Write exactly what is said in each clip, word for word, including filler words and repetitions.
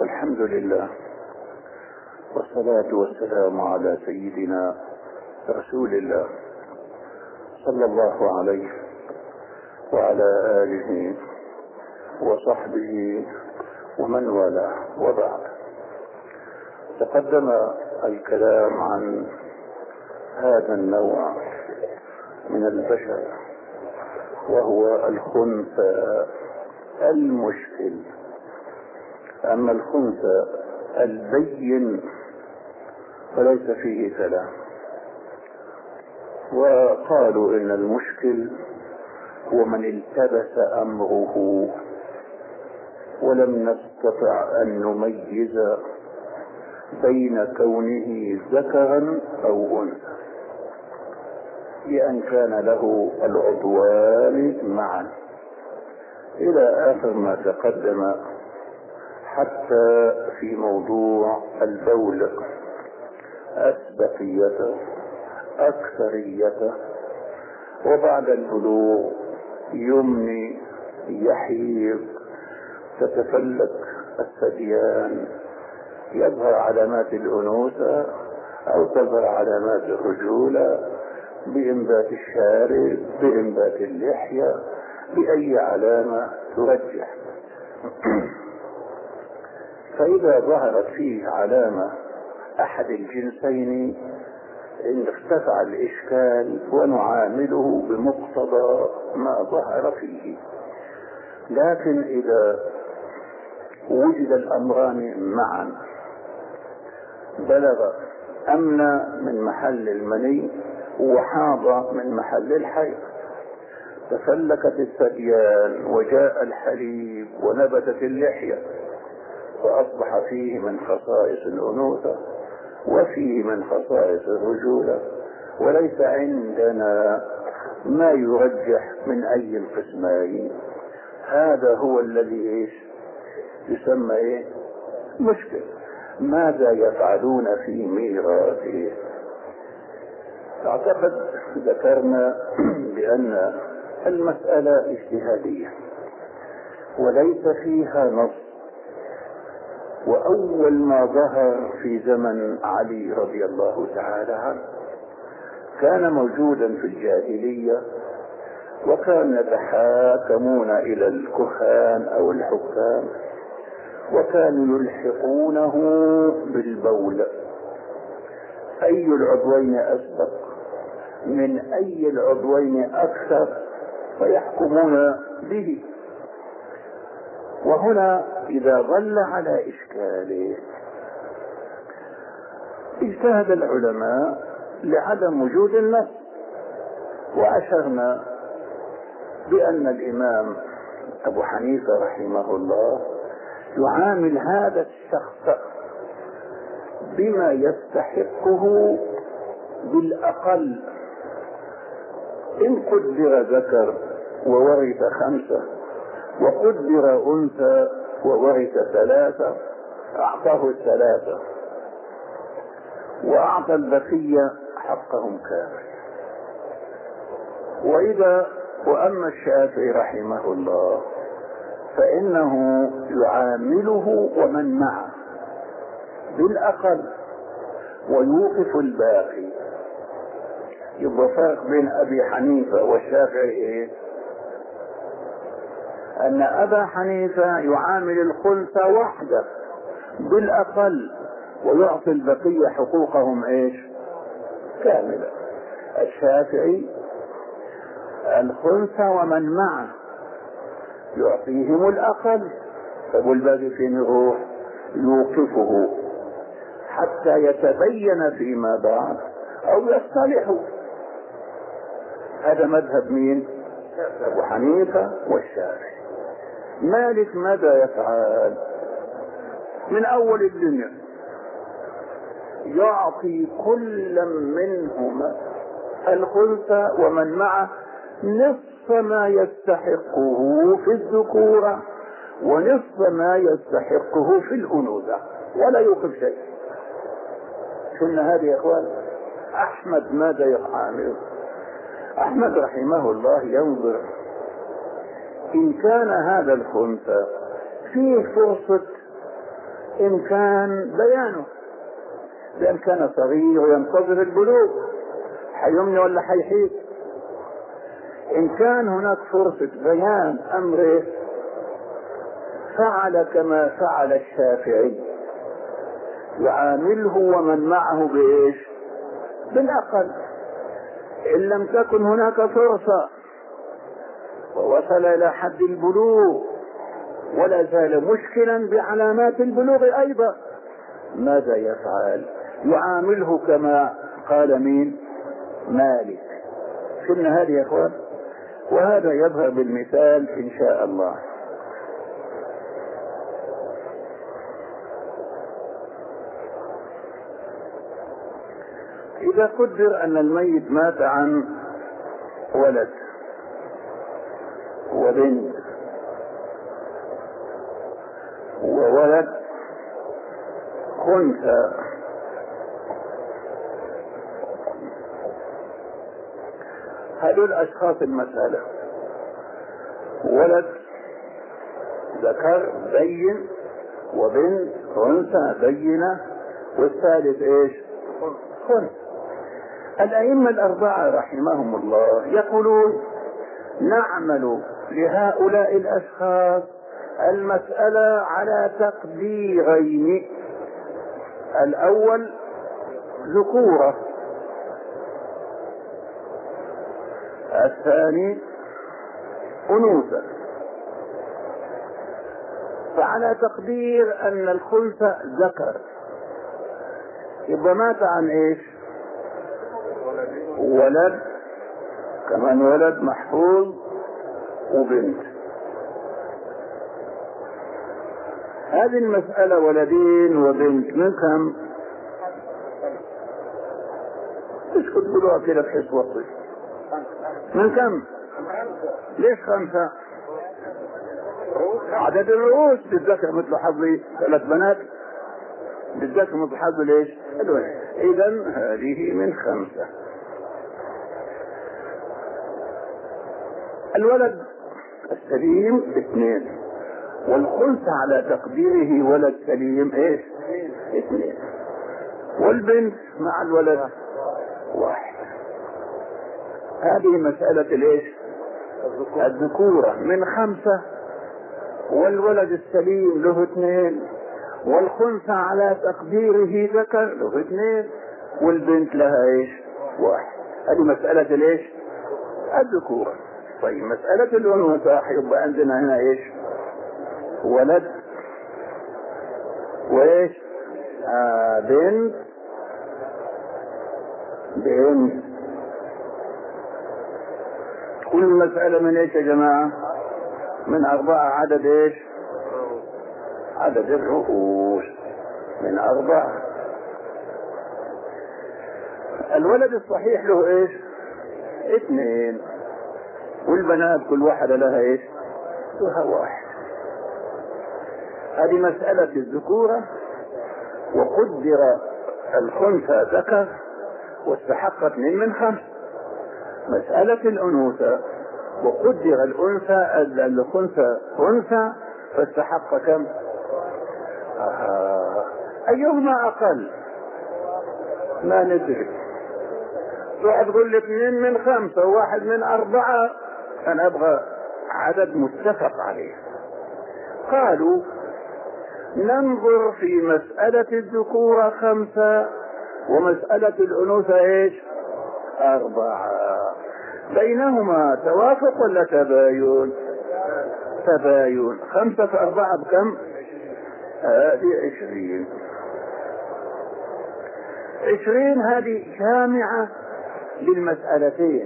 والحمد لله، والصلاة والسلام على سيدنا رسول الله صلى الله عليه وعلى آله وصحبه ومن والاه، وبعد. تقدم الكلام عن هذا النوع من البشر، وهو الخنثى المشكل. أما الخنثى البين فليس فيه كلام، وقالوا إن المشكل هو من التبس أمره ولم نستطع أن نميز بين كونه ذكرا أو أنثى، بأن كان له العضوان معا إلى آخر ما تقدم، حتى في موضوع البول أسبقيته أكثريته، وبعد البلوغ يمني يحيض، تتفلت الثديان، يظهر علامات الأنوثة أو تظهر علامات الرجولة، بإنبات الشارب، بإنبات اللحية، بأي علامة ترجح. فإذا ظهرت فيه علامة أحد الجنسين إن ارتفع الإشكال ونعامله بمقتضى ما ظهر فيه. لكن إذا وجد الأمران معا، بلغ أمن من محل المني وحاض من محل الحيض، تفلكت الثديان وجاء الحليب ونبتت اللحية، فأصبح فيه من خصائص الأنوثة وفيه من خصائص الرجولة، وليس عندنا ما يرجح من أي القسمين. هذا هو الذي إيش يسمى إيه مشكل. ماذا يفعلون في ميراثه؟ أعتقد ذكرنا بأن المسألة اجتهادية وليس فيها نص. وأول ما ظهر في زمن علي رضي الله تعالى عنه كان موجودا في الجاهلية، وكان يتحاكمون إلى الكهان أو الحكام، وكانوا يلحقونه بالبول، أي العضوين أسبق من أي العضوين أكثر فيحكمون به. وهنا إذا ظل على إشكاله اجتهد العلماء لعدم وجود النص، وأشرنا بأن الإمام أبو حنيفة رحمه الله يعامل هذا الشخص بما يستحقه بالأقل. إن قدر ذكر وورث خمسة، وقدر أنثى وورث ثلاثة، أعطاه الثلاثة وأعطى البقية حقهم كامل. وإذا وأما الشافعي رحمه الله فإنه يعامله ومن معه بالأقل ويوقف الباقي. يبقى فرق بين أبي حنيفة والشافعي إيه؟ أن أبا حنيفة يعامل الخنثى وحده بالأقل ويعطي البقية حقوقهم إيش كاملة. الشافعي الخنثى ومن معه يعطيهم الأقل، والباقي فين يروح؟ يوقفه حتى يتبين فيما بعد أو يصطلحوا. هذا مذهب مين؟ أبو حنيفة والشافعي. مالك ماذا يفعل؟ من أول الدنيا يعطي كل منهما الخنثى ومن معه نصف ما يستحقه في الذكورة ونصف ما يستحقه في الأنوثة، ولا يوقف شيء. شنو هذه يا اخوان؟ احمد ماذا يعامل؟ احمد رحمه الله ينظر إن كان هذا الخنثى فيه فرصة إن كان بيانه، لأن كان صغير وينتظر البلوغ، حيمني ولا حيحيد. إن كان هناك فرصة بيان أمره فعل كما فعل الشافعي، يعامله ومن معه بإيش؟ بالأقل. إن لم تكن هناك فرصة ووصل إلى حد البلوغ ولا زال مشكلا بعلامات البلوغ أيضا، ماذا يفعل؟ يعامله كما قال مين؟ مالك. فهمنا هذه يا اخوان؟ وهذا يظهر بالمثال ان شاء الله. اذا قدر ان الميت مات عن ولد وبنت وولد خنثى، هذول اشخاص المسألة، ولد ذكر بين وبنت خنثى بينة والثالث ايش؟ خنثى. الائمة الاربعة رحمهم الله يقولون نعمل لهؤلاء الاشخاص المسألة على تقديرين: الاول ذكورة، الثاني أنوثة. فعلى تقدير أن الخنثى ذكر يبقى مات عن إيش؟ ولد، كمان ولد محفوظ وبنت. هذه المسألة ولدين وبنت من كم؟ مش كنت تقولوها كده بحيث وصف من كم؟ ليش خمسة؟ عدد الرؤوس للذكر مثل حظ ثلاث بنات، للذكر مثل حظ ليش؟ إذا هذه من خمسة. الولد السليم اثنين، والخنثى على تقديره ولد سليم ايش؟ اثنين، والبنت مع الولد واحد. هذه مسألة الايش؟ الذكورة من خمسة، والولد السليم له اثنين، والخنثى على تقديره ذكر له اثنين، والبنت لها ايش؟ واحد. هذه مسألة الايش؟ الذكورة. طيب مسألة الأنوثة يبقى عندنا هنا ايش؟ ولد وايش؟ آه بنت بنت. كل مسألة من ايش يا جماعة؟ من أربعة. عدد ايش؟ عدد الرؤوس من أربعة. الولد الصحيح له ايش؟ اثنين، والبنات كل واحدة لها ايش؟ لها واحد. هذه مسألة الذكورة، وقدر الخنثى ذكر واستحق اثنين من خمس. مسألة الأنوثة وقدر الأنثى الخنثى أنثى فاستحق كم؟ آه. أيهما أقل؟ ما ندري. واحد تقول لي اثنين من خمسة وواحد من أربعة، أنا أبغى عدد متفق عليه. قالوا ننظر في مسألة الذكورة خمسة ومسألة الأنوثة ايش؟ أربعة. بينهما توافق ولا تباين؟ تباين. خمسة في أربعة بكم؟ هذه عشرين. عشرين هذه جامعة للمسألتين.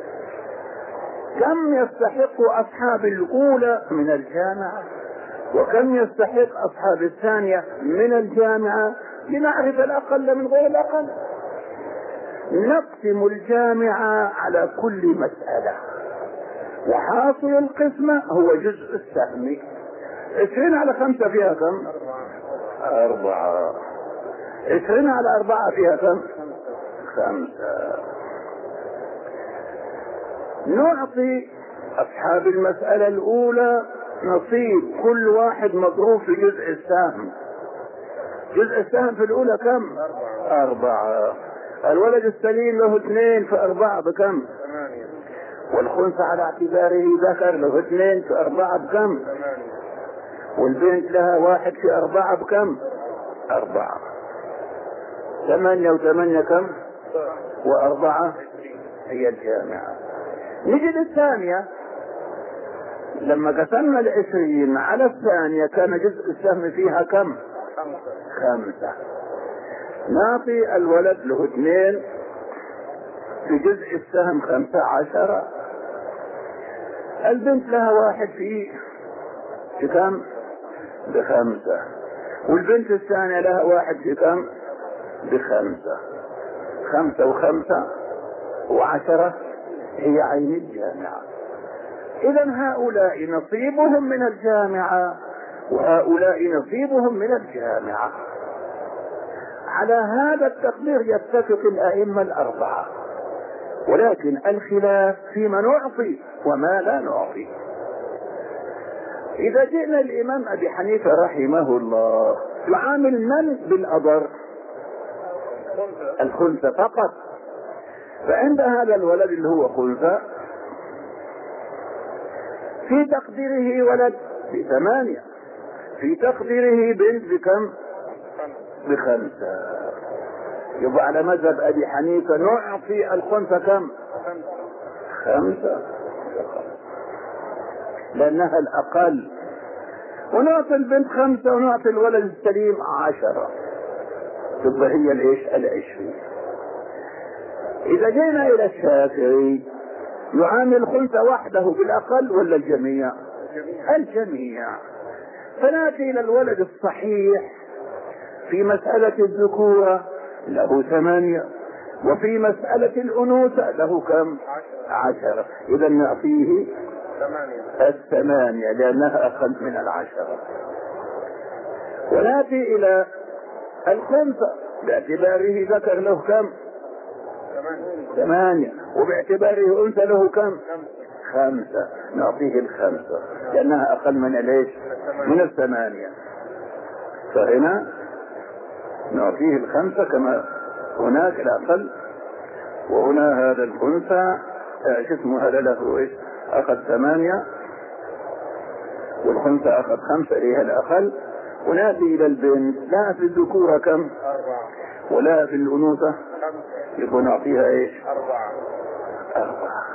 كم يستحق أصحاب الأولى من الجامعة وكم يستحق أصحاب الثانية من الجامعة؟ لنعرف الأقل من غير الأقل. نقسم الجامعة على كل مسألة، وحاصل القسمة هو جزء السهم. عشرين على خمسة فيها كم؟ أربعة. عشرين على أربعة فيها كم؟ خمسة. نعطي أصحاب المسألة الأولى نصيب كل واحد مضروب في جزء السهم، جزء السهم في الأولى كم؟ أربعة. أربعة. الولد السليم له اثنين في أربعة بكم؟ ثمانية. والخنثى على اعتباره ذكر له اثنين في أربعة بكم؟ ثمانية. والبنت لها واحد في أربعة بكم؟ أربعة. ثمانية وثمانية كم؟ وأربعة هي الجامعة. نجي للثانية، لما قسمنا العشرين على الثانية كان جزء السهم فيها كم؟ خمسة. نعطي الولد له اثنين في جزء السهم خمسة عشرة. البنت لها واحد في في كم؟ بخمسة. والبنت الثانية لها واحد في كم؟ بخمسة. خمسة وخمسة وعشرة هي عين الجامعة. إذا هؤلاء نصيبهم من الجامعة وهؤلاء نصيبهم من الجامعة. على هذا التقدير يتفق الأئمة الأربعة، ولكن الخلاف فيما نعطي وما لا نعطي. إذا جئنا الإمام أبي حنيفة رحمه الله يعامل من بالأضر؟ الخنثى فقط. فعند هذا الولد اللي هو خنثى في تقديره ولد بثمانية، في تقديره بنت بكم؟ بخمسة. يبقى على مذهب أبي حنيفة نعطي الخنثى كم؟ خمسة، لأنها الأقل، ونعطي البنت خمسة ونعطي الولد السليم عشرة، تبقى هي الإيش؟ العشرين. إذا جينا إلى الشافعي يعامل الخنثى وحده بالأقل ولا الجميع؟ الجميع. فنأتي إلى الولد الصحيح في مسألة الذكورة له ثمانية، وفي مسألة الأنوثة له كم؟ عشرة. إذا نعطيه الثمانية لأنها أقل من العشرة. ونأتي إلى الخنثى باعتباره ذكر له كم؟ ثمانية. وباعتباره أنثى له كم؟ خمسة. نعطيه الخمسة لأنها أقل من ليش؟ من الثمانية. فهنا نعطيه الخمسة كما هناك الأقل، وهنا هذا الخنثى اسمه هذا له إيش؟ أخذ ثمانية والخنثى أخذ خمسة إليها الأقل. ونأتي إلى البنت لا في الذكورة كم؟ أربعة، ولا في الأنوثة يكون نعطيها إيش؟ أربعة. أربعة.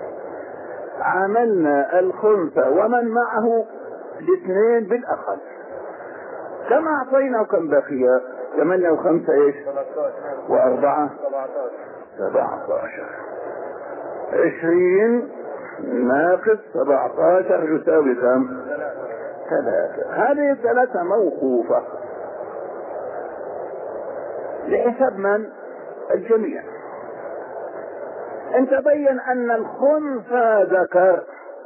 عاملنا الخنثى ومن معه الاثنين بالأقل. كم أعطينا وكم بقي؟ ثمانية وخمسة إيش؟ وأربعة سبعة عشر. عشرين ناقص سبعة عشر يساوي كم؟ ثلاثة. هذه الثلاثة موقوفة لحساب من؟ الجميع. ان تبين ان الخنثى ذكر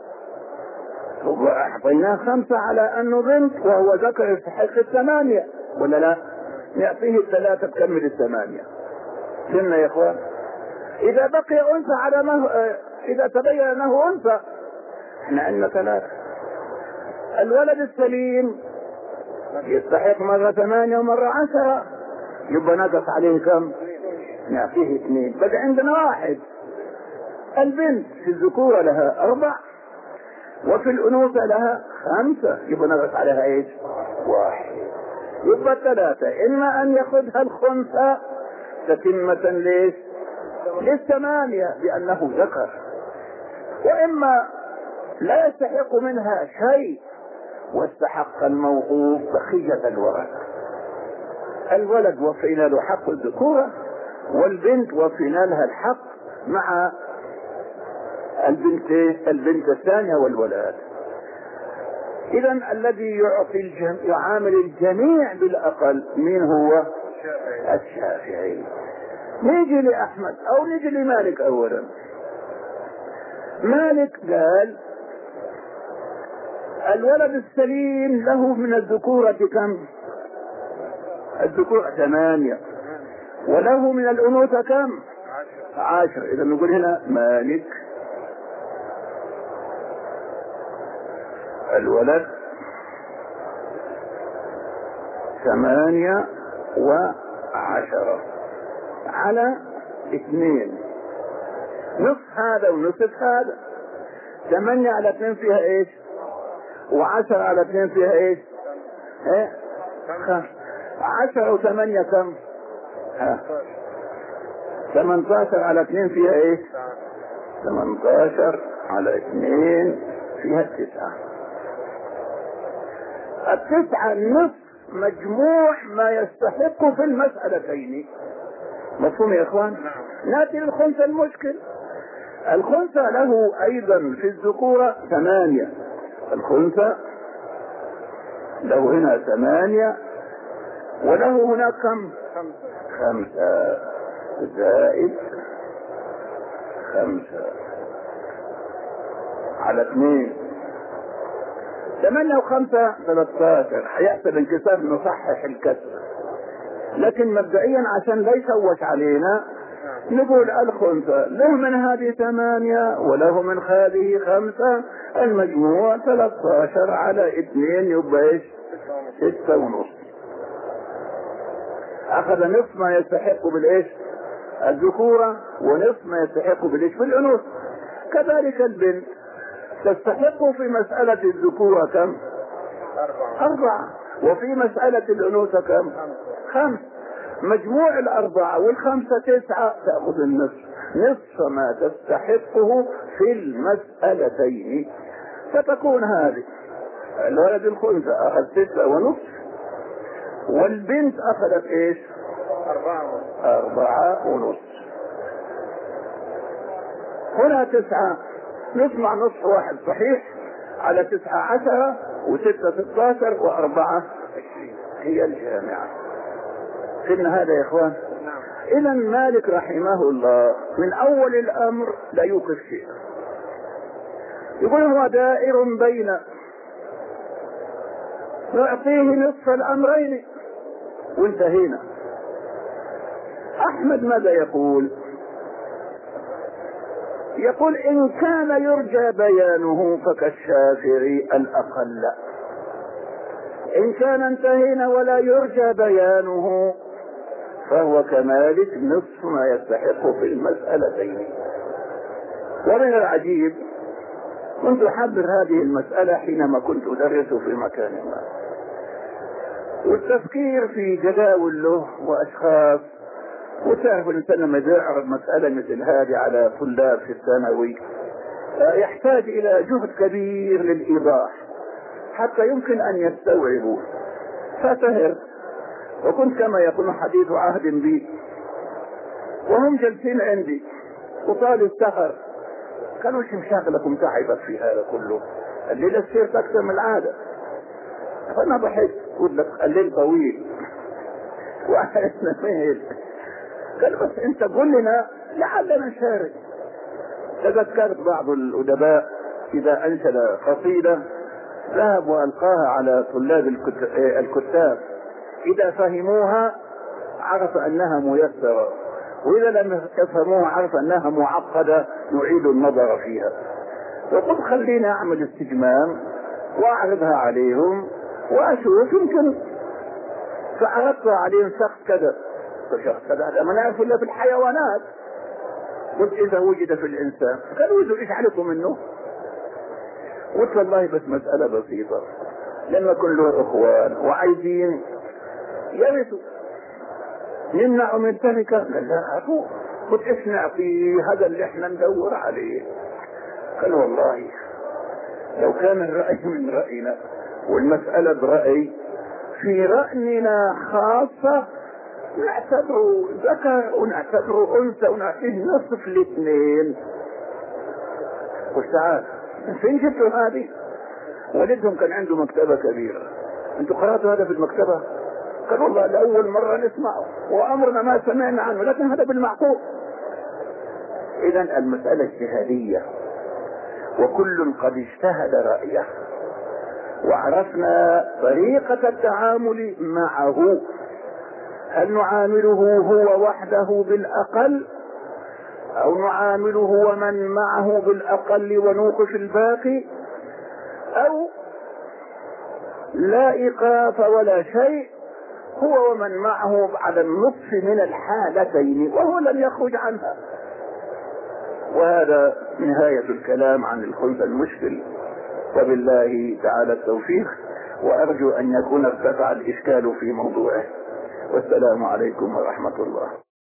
اعطيناه خمسة على انه بنت وهو ذكر يستحق الثمانية ولا لا؟ نعطيه الثلاثة تكمل الثمانية. فهمنا يا اخوان؟ اذا بقي انثى على ما اذا تبين انه انثى احنا عندنا ثلاثة. الولد السليم يستحق مرة ثمانية ومرة عشرة، يبقى نقص عليه كم؟ نعطيه اثنين، بقى عندنا واحد. البنت في الذكورة لها أربع وفي الأنوثة لها خمسة، يبقى نقص عليها ايش؟ واحد. يبقى ثلاثة، إما أن يأخذها الخنثى تتمة ليش؟ للثمانية لأنه ذكر، وإما لا يستحق منها شيء واستحق الموقوف بقية الولد. الولد وفينا له حق الذكورة والبنت وفينا لها الحق مع البنت البنت الثانية والولد. إذا الذي يعطي الجم... يعامل الجميع بالأقل مين هو؟ الشافعي. نيجي لأحمد أو نيجي لمالك أولا. مالك قال الولد السليم له من الذكورة كم؟ الذكورة ثمانية، وله من الأنوثة كم؟ عشر. إذا نقول هنا مالك الولد ثمانية وعشرة على اثنين. نصف هذا ونصف هذا. ثمانية على اثنين فيها ايش؟ وعشرة على اثنين فيها ايش؟ ايه؟ خمس. عشرة وثمانية كم؟ ها ثمانية عشر على اثنين فيها ايش؟ ثمانية عشر على اثنين فيها التسعة. التسعة نصف مجموع ما يستحق في المسألتين. مفهوم يا اخوان؟ ناتي للخنثى. المشكل الخنثى له ايضا في الذكورة ثمانية. الخنثى له هنا ثمانية وله هناك كم؟ خمسة زائد خمسة على اثنين. ثمانية وخمسة ثلاثة عشر. حيحسب انكسار نصحح الكسر، لكن مبدئيا عشان لا يشوش علينا نقول الخنثى له من هذه ثمانية وله من هذه خمسة، المجموع ثلاثة عشر على اثنين يبقى ايش؟ ستة ونص. اخذ نصف ما يستحق بالايش؟ الذكورة، ونصف ما يستحق بالايش؟ بالانوث. كذلك البنت تستحق في مسألة الذكورة كم؟ أربعة. أربعة. وفي مسألة الأنوثة كم؟ خمس. مجموع الأربعة والخمسة تسعة، تأخذ النصف، نصف ما تستحقه في المسألتين. فتكون هذه الولد الخنثى أخذ تسعة ونصف، والبنت أخذت إيش؟ أربعة. أربعة ونصف. هنا تسعة نسمع نصف واحد صحيح على تسعة عشرة وستة ستة عشر وأربعة عشرين هي الجامعة. فإن هذا يا إخوان. إذا مالك رحمه الله من أول الأمر لا يوقف شيء، يقول هو دائر بين نعطيه نصف الأمرين وانتهينا. أحمد ماذا يقول؟ يقول إن كان يرجى بيانه فكالشافعي الأقل، إن كان انتهينا ولا يرجى بيانه فهو كمالك نصف ما يستحق في المسألتين. ومن العجيب كنت أحضر هذه المسألة حينما كنت أدرس في مكان ما، والتفكير في جداول له وأشخاص، وتعرف الإنسان لما يعرض مسألة مثل هذه على طلاب في الثانوي يحتاج إلى جهد كبير للإيضاح حتى يمكن أن يستوعبوا. فسهر، وكنت كما يقول حديث عهد بي وهم جالسين عندي وطال السهر، قالوا شو مشاغلكم تعبك في هذا كله؟ الليلة تصير أكثر من العادة. فأنا ضحكت قلت لك الليل طويل وأحسنا ميل. قال بس انت قل لنا لعلنا نشارك. تذكرت بعض الأدباء إذا أنشد قصيدة ذهب وألقاها على طلاب الكتاب، إذا فهموها عرف أنها ميسرة، وإذا لم يفهموها عرف أنها معقدة نعيد النظر فيها. وقلت خلينا أعمل استجمام وأعرضها عليهم وأشوف يمكن. فعرضتها عليهم شخص كذا شخص كذا، هذا ما نعرف إلا في الحيوانات. قلت إذا وجد في الإنسان قالوا إيش عليكم منه؟ قلت والله بس مسألة بسيطة، لما يكون له إخوان وعايزين يرثوا يمنعوا من التركة. قال لا أبوه. قلت إيش نعطي؟ هذا اللي إحنا ندور عليه. قال والله لو كان الرأي من رأينا والمسألة برأي في رأينا خاصة نعتبره ذكر ونعتبره أنثى ونعطيه نصف الاثنين. قلت تعال فين جبتوا هذه؟ والدهم كان عنده مكتبة كبيرة، انتوا قرأتوا هذا في المكتبة؟ قال والله لأول مرة نسمعه وأمرنا ما سمعنا عنه، لكن هذا بالمعقول. إذا المسألة اجتهادية وكل قد اجتهد رأيه، وعرفنا طريقة التعامل معه. هل نعامله هو وحده بالأقل أو نعامله ومن معه بالأقل ونوقف الباقي، أو لا إيقاف ولا شيء هو ومن معه على النصف من الحالتين وهو لم يخرج عنها. وهذا نهاية الكلام عن الخلف المشكل، وبالله تعالى التوفيق، وأرجو أن يكون ارتفع الإشكال في موضوعه. والسلام عليكم ورحمة الله.